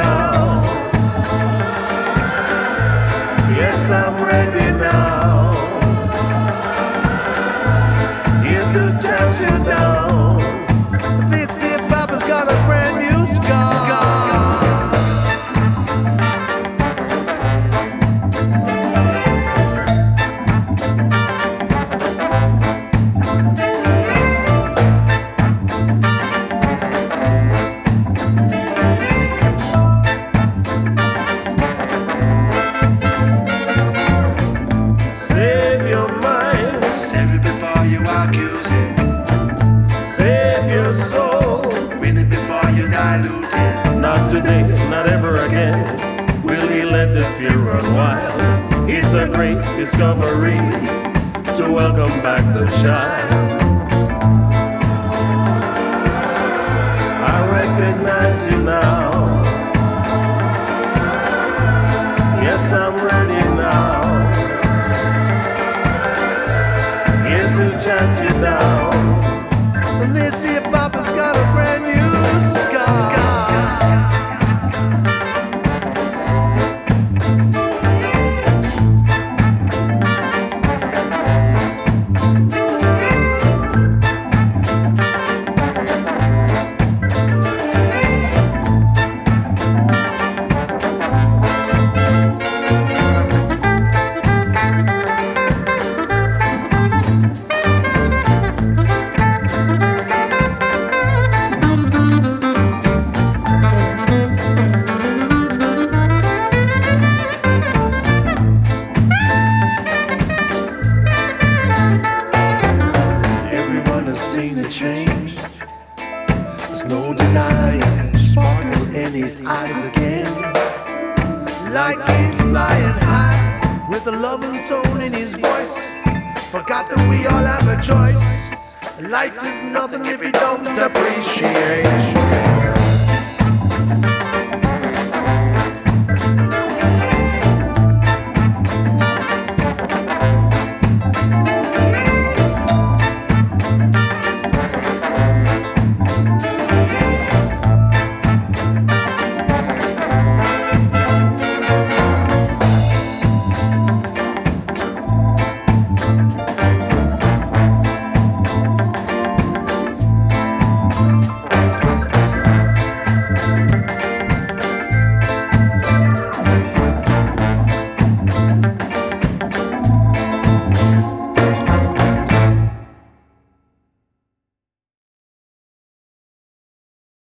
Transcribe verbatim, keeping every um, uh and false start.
now. Yes, I'm ready now. Here to touch you down. This hip hop has got a brand new scar. Save it before you accuse it. Save your soul. Win it before you dilute it. Not today, not ever again. Will he let the fear run wild? It's a great discovery to welcome back the child. I recognize you now. Yes, I'm ready now. To chant you down. And this hip hop has got a brand new scar. Seen a change. There's no denying sparkle in his eyes again. Like he's flying high with a loving tone in his voice. Forgot that we all have a choice. Life is nothing if you don't appreciate.